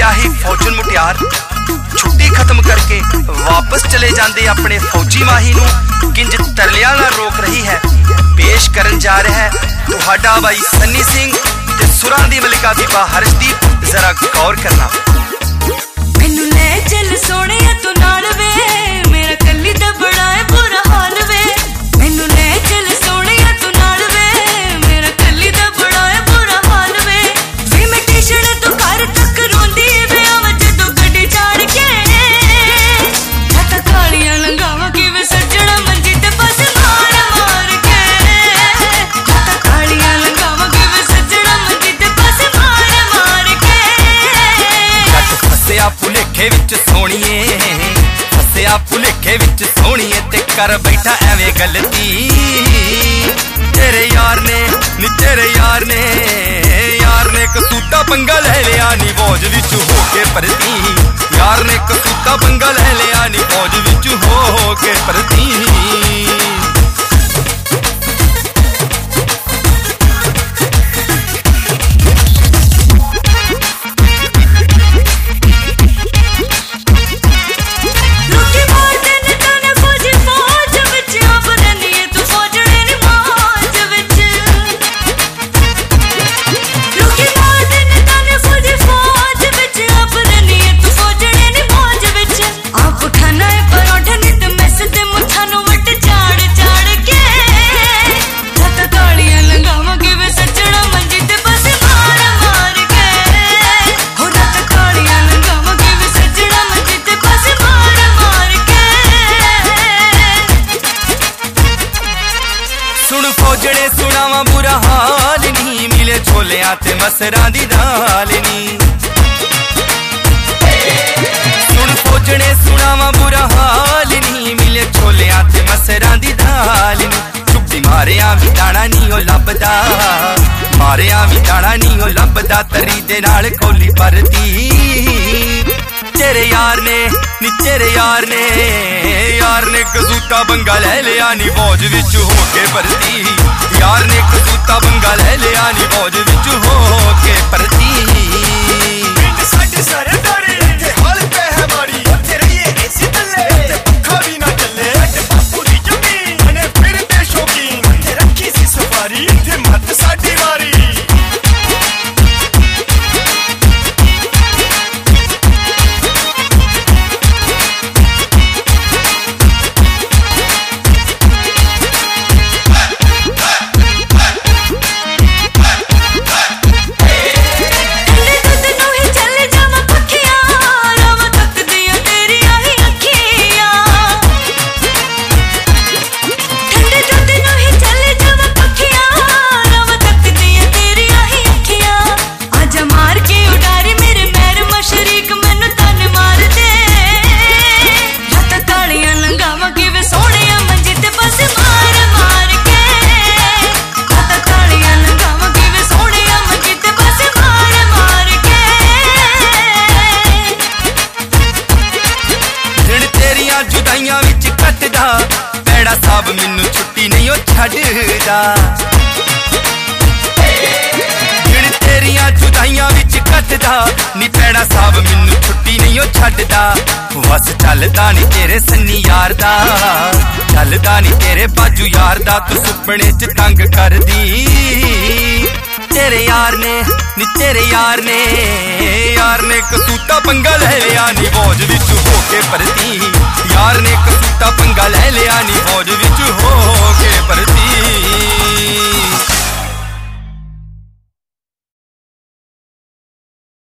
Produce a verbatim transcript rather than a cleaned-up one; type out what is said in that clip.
सियाही फौजन मुटियार छुट्टी खत्म करके वापस चले जाते अपने फौजी माही नूं किंज तरलियां नाल रोक रही है। पेश करन जा रहा है तुहाडा भाई सन्नी सिंह ते सुरां दी मलिका बीबा हर्षदीप। जरा गौर करना। मैनू ले चल सोहणिया तू नाल वे, मेरा कल्ली दा बड़ा है बुरा हाल वे। मैनू ले चल सोहणिया तू नाल वे, मेरा कल्ली दा बड़ा है बुरा हाल वे। वे मैं टेशन तू घर तक रोंदी वे, आवां जदों गड्डी चाड़ के रातां कालियां लंघावां किवें सज्जणा मंजी ते बस मार मार के। रातां कालियां लंघावां किवें सज्जणा मंजी ते बस मार मार के। जट फसिया भुलेखे विच सोहणीए, फसिया भुलेखे विच सोहणीए ते कर बैठा एवें गलती। तेरे यार ने नी तेरे यार ने यार ने कसूता पंगा ले लिया नी फौज विच हो के भरती। यार ने कसूता पंगा ले लिया नी फौज विच हो के भरती। फौजड़े सुनावा बुरा हाल नी, मिले छोलियां ते मसरां दी दाल नी। सुन फौजड़े सुनावा बुरा हाल नी, मिले छोलियां ते मसरां दी दाल नी। चुप्पी मारिया भी दाना नी ओ लभदा, मारिया भी दाना नी ओ लभदा। तरी दे नाल कोली भरदी। तेरे यार ने नी तेरे यार ने यार ने कसूता पंगा ले लिया नी फौज विच हो के भरती। यार ने कसूता पंगा ले लिया नी फौज विच हो के भरती। पिंड साडे सारे डरे ते हाल पे है माड़ी, उत्थे रहिए एसी तले ते पक्खा भी ना चले। अट बापू दी जमीन ने फिर दे शौकीन, उत्थे रखी सी सफारी ते मत साडी वारी। जुदाइयां विच कटदा पैड़ा साहब मैनू छुट्टी नहीं ओ छड्डदा। जिहड़ तेरियां जुदाइयां विच कटदा नी पैड़ा साहब मैनू छुट्टी नहीं ओ छड्डदा। बस चलदा नी तेरे सन्नी यार दा, चलदा नी तेरे बाजू यार दा। तू सुपने च तंग करदी। तेरे यार ने नी तेरे यार ने यार ने कसूता पंगा ले लिया नी फौज विच हो के भरती। यार ने कसूता पंगा ले लिया नी फौज विच हो के भरती।